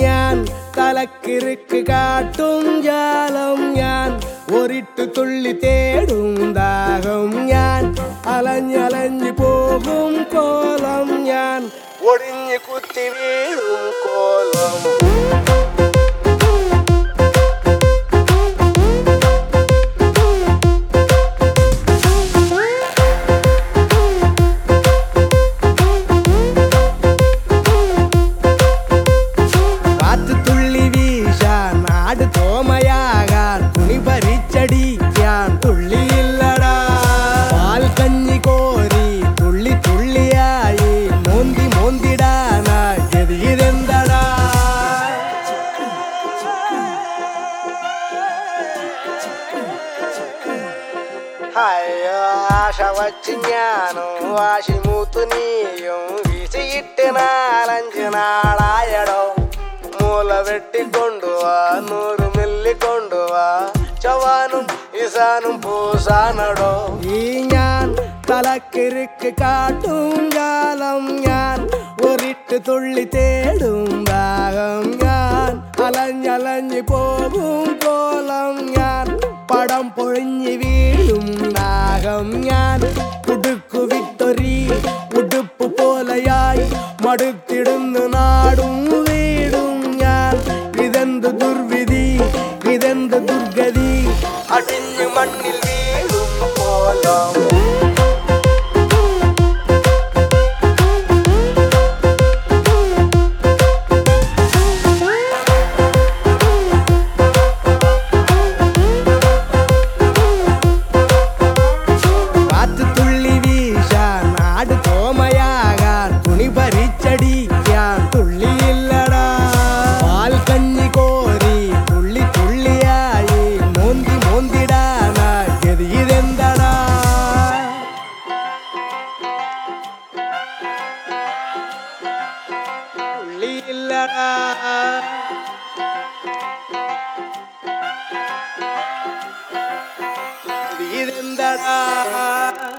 ഞാൻ തലക്കിറുക്ക് കാട്ടും ജാലം ഞാൻ ഒരിട്ടു തുള്ളി തേടും ദാഹം ഞാൻ അലഞ്ഞലഞ്ഞു പോകും കോലം ഞാൻ ഒടിഞ്ഞു കുത്തി വീഴും കോലം ആശ വച്ച് ഞാനും വാശിമൂത്ത് നീയും വീശിയിട്ട് 4-5 നാളായടോ മൂല വെട്ടിക്കൊണ്ടുവാ 100 മില്ലി കൊണ്ടുവാ ചവാനും ഇസാനും പൂസാനടോ ഈ ഞാൻ തലക്കിറുക്ക് കാട്ടും ജാലം ഞാൻ ഒരിട്ട് തുള്ളി തേടും ദാഹം ഞാൻ അലഞ്ഞലഞ്ഞു പോകും കോലം ഞാൻ പടം പൊഴിഞ്ഞു വീഴും നാഗം ഞാൻ കുടുക്കു വിട്ടൊരി ഉടുപ്പ് പോലെയായി മടുത്തിടുന്നു നാടും വീടും ഞാൻ ഇതെന്ത് ദുർവിധി ഇതെന്ത് ദുർഗതി അടിഞ്ഞു മണ്ണിൽ വീഴും കോലം ഇതെന്താ